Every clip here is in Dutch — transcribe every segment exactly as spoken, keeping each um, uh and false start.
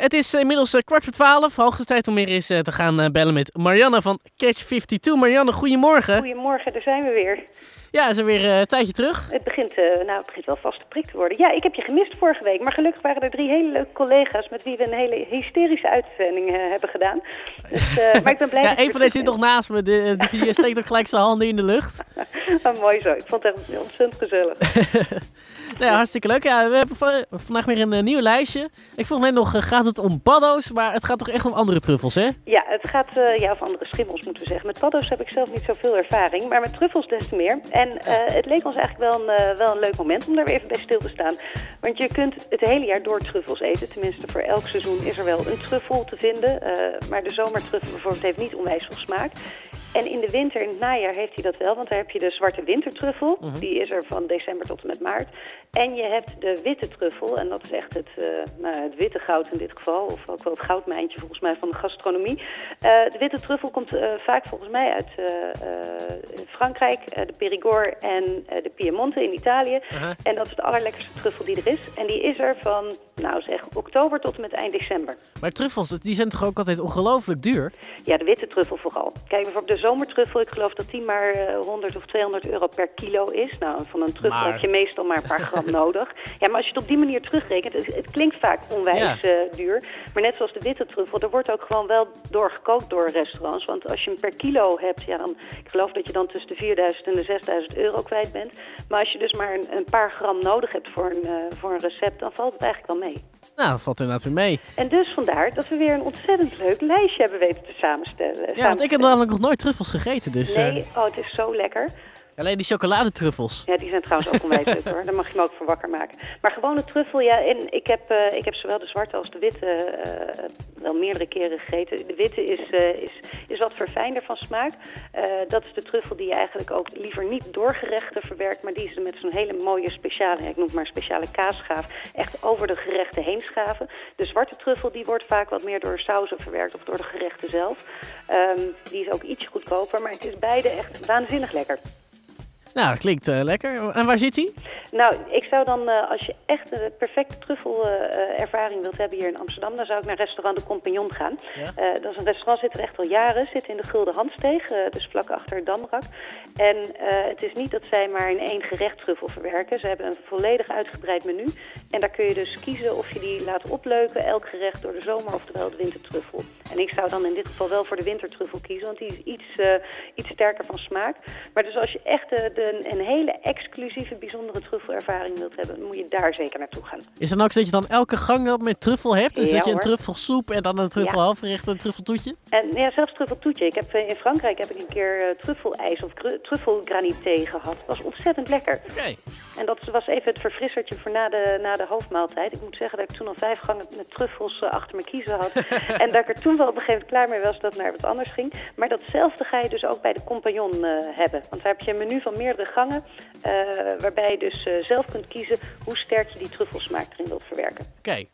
Het is inmiddels uh, kwart voor twaalf. Hoogste tijd om weer eens uh, te gaan uh, bellen met Marianne van Catch vijfentwintig. Marianne, goedemorgen. Goedemorgen, daar zijn we weer. Ja, is er weer uh, een tijdje terug. Het begint, uh, nou, het begint wel vaste prik te worden. Ja, ik heb je gemist vorige week. Maar gelukkig waren er drie hele leuke collega's met wie we een hele hysterische uitzending uh, hebben gedaan. Dus, uh, maar ik ben blij ja, dat een van deze zit nog naast me. De, die steekt ook gelijk zijn handen in de lucht. oh, mooi zo. Ik vond het echt ontzettend gezellig. Nou ja, hartstikke leuk. Ja, we hebben v- vandaag weer een uh, nieuw lijstje. Ik vroeg net nog, uh, gaat het om paddo's? Maar het gaat toch echt om andere truffels, hè? Ja, het gaat, uh, ja, of andere schimmels moeten we zeggen. Met paddo's heb ik zelf niet zoveel ervaring, maar met truffels des te meer. En uh, het leek ons eigenlijk wel een, uh, wel een leuk moment om daar weer even bij stil te staan. Want je kunt het hele jaar door truffels eten. Tenminste, voor elk seizoen is er wel een truffel te vinden. Uh, maar de zomertruffel bijvoorbeeld heeft niet onwijs veel smaak. En in de winter, in het najaar, heeft hij dat wel. Want daar heb je de zwarte wintertruffel. Uh-huh. Die is er van december tot en met maart. En je hebt de witte truffel. En dat is echt het, uh, nou, het witte goud in dit geval. Of ook wel het goudmijntje volgens mij van de gastronomie. Uh, de witte truffel komt uh, vaak volgens mij uit uh, uh, Frankrijk. Uh, de Périgord en uh, de Piemonte in Italië. Uh-huh. En dat is de allerlekkerste truffel die er is. En die is er van, nou zeg, oktober tot en met eind december. Maar truffels, die zijn toch ook altijd ongelooflijk duur? Ja, de witte truffel vooral. Kijk, bijvoorbeeld de zomertruffel, ik geloof dat die maar honderd of tweehonderd euro per kilo is. Nou, van een truffel maar... heb je meestal maar een paar gram nodig. Ja, maar als je het op die manier terugrekent, het, het klinkt vaak onwijs ja. uh, duur. Maar net zoals de witte truffel, er wordt ook gewoon wel door gekookt door restaurants. Want als je hem per kilo hebt, ja, dan, ik geloof dat je dan tussen de vierduizend en de zesduizend euro kwijt bent. Maar als je dus maar een, een paar gram nodig hebt voor een, uh, voor een recept, dan valt het eigenlijk wel mee. Nou, dat valt inderdaad weer mee. En dus vandaar dat we weer een ontzettend leuk lijstje hebben weten te samenstellen. Ja, want ik heb namelijk nog nooit truffels gegeten, dus... Nee, oh, het is zo lekker. Alleen die chocoladetruffels. Ja, die zijn trouwens ook onwijs leuk hoor. Daar mag je me ook voor wakker maken. Maar gewone truffel, ja, en ik heb, uh, ik heb zowel de zwarte als de witte uh, wel meerdere keren gegeten. De witte is, uh, is, is wat verfijnder van smaak. Uh, dat is de truffel die je eigenlijk ook liever niet door gerechten verwerkt, maar die is met zo'n hele mooie speciale, ik noem het maar speciale kaasschaaf, echt over de gerechten heen schaven. De zwarte truffel die wordt vaak wat meer door sauzen verwerkt of door de gerechten zelf. Um, die is ook iets goedkoper, maar het is beide echt waanzinnig lekker. Nou, dat klinkt uh, lekker. En waar zit hij? Nou, ik zou dan, uh, als je echt een perfecte truffelervaring uh, wilt hebben hier in Amsterdam, dan zou ik naar restaurant De Compagnon gaan. Ja? Uh, dat is een restaurant, zit er echt al jaren, zit in de Gulden Handsteeg, uh, dus vlak achter Damrak. En uh, het is niet dat zij maar in één gerecht truffel verwerken. Ze hebben een volledig uitgebreid menu. En daar kun je dus kiezen of je die laat opleuken, elk gerecht door de zomer, oftewel de wintertruffel. En ik zou dan in dit geval wel voor de wintertruffel kiezen, want die is iets, uh, iets sterker van smaak. Maar dus als je echt uh, de een hele exclusieve, bijzondere truffelervaring wilt hebben, dan moet je daar zeker naartoe gaan. Is het dan ook zo dat je dan elke gang met truffel hebt? Dus ja, dat je een hoor. truffelsoep en dan een truffelhalfgerecht en een truffeltoetje? En ja, zelfs truffeltoetje. Ik heb, in Frankrijk heb ik een keer uh, truffelijs of gr- truffelgranité gehad. Dat was ontzettend lekker. Okay. En dat was even het verfrissertje voor na de, na de hoofdmaaltijd. Ik moet zeggen dat ik toen al vijf gangen met truffels uh, achter mijn kiezen had. En dat ik er toen wel op een gegeven moment klaar mee was dat het naar wat anders ging. Maar datzelfde ga je dus ook bij de Compagnon uh, hebben. Want daar heb je een menu van meerdere gangen, uh, waarbij je dus uh, zelf kunt kiezen hoe sterk je die truffelsmaak erin wilt verwerken. Oké. Okay.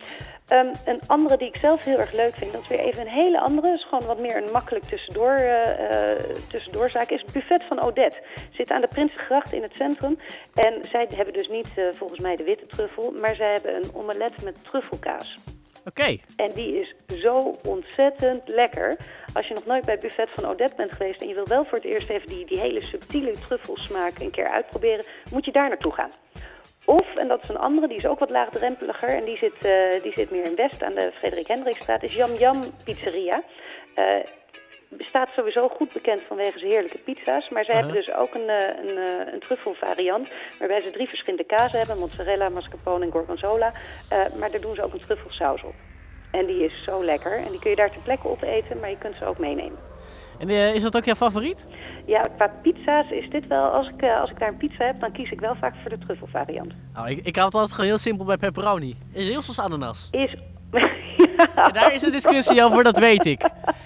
Um, een andere die ik zelf heel erg leuk vind, dat is weer even een hele andere, is gewoon wat meer een makkelijk tussendoor, uh, uh, tussendoorzaak, is het buffet van Odette. Zit aan de Prinsengracht in het centrum en zij hebben dus niet uh, volgens mij de witte truffel, maar zij hebben een omelet met truffelkaas. Oké. Okay. En die is zo ontzettend lekker. Als je nog nooit bij het buffet van Odette bent geweest en je wil wel voor het eerst even die, die hele subtiele truffelsmaak een keer uitproberen, moet je daar naartoe gaan. Of, en dat is een andere, die is ook wat laagdrempeliger en die zit, uh, die zit meer in West aan de Frederik Hendrikstraat, is Yam Yam Pizzeria. Uh, bestaat sowieso goed bekend vanwege zijn heerlijke pizza's. Maar zij uh-huh. hebben dus ook een, een, een, een truffelvariant, waarbij ze drie verschillende kazen hebben, mozzarella, mascarpone en gorgonzola. Uh, maar daar doen ze ook een truffelsaus op. En die is zo lekker. En die kun je daar ter plekke opeten, maar je kunt ze ook meenemen. En uh, is dat ook jouw favoriet? Ja, qua pizza's is dit wel, als ik, uh, als ik daar een pizza heb, dan kies ik wel vaak voor de truffelvariant. Oh, ik, ik hou het altijd gewoon heel simpel bij pepperoni. Is heel soms ananas. Is... Ja, daar is een discussie over, dat weet ik.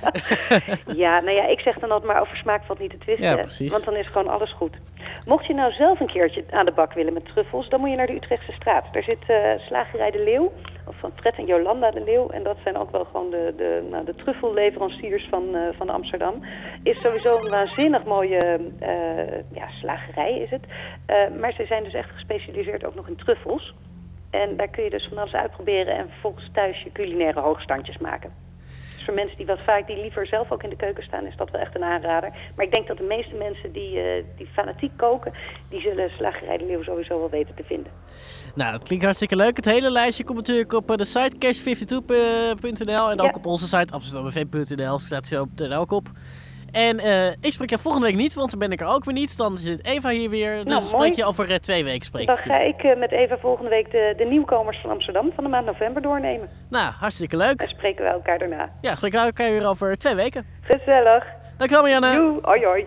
Ja, nou ja, ik zeg dan altijd maar over smaak valt niet te twisten. Ja, precies. Want dan is gewoon alles goed. Mocht je nou zelf een keertje aan de bak willen met truffels, dan moet je naar de Utrechtse straat. Daar zit uh, Slagerij de Leeuw, of van Fred en Jolanda de Leeuw. En dat zijn ook wel gewoon de, de, nou, de truffelleveranciers van, uh, van Amsterdam. Is sowieso een waanzinnig mooie uh, ja, slagerij is het. Uh, maar ze zijn dus echt gespecialiseerd ook nog in truffels. En daar kun je dus van alles uitproberen en vervolgens thuis je culinaire hoogstandjes maken. Dus voor mensen die wat vaak, die liever zelf ook in de keuken staan, is dat wel echt een aanrader. Maar ik denk dat de meeste mensen die, uh, die fanatiek koken, die zullen Slagerij de Leeuw sowieso wel weten te vinden. Nou, dat klinkt hartstikke leuk. Het hele lijstje komt natuurlijk op uh, de site cash vijfentwintig punt n l en Ja. ook op onze site amsterdam f m punt n l staat zo dan ook op. En uh, ik spreek je volgende week niet, want dan ben ik er ook weer niet. Dan zit Eva hier weer. Dus Nou, dan spreek mooi. je over uh, twee weken. Spreek Dan ik je. ga ik uh, met Eva volgende week de, de nieuwkomers van Amsterdam van de maand november doornemen. Nou, hartstikke leuk. En spreken we elkaar daarna. Ja, spreken we elkaar weer over twee weken. Gezellig. Dankjewel Marianne. Doei, hoi hoi.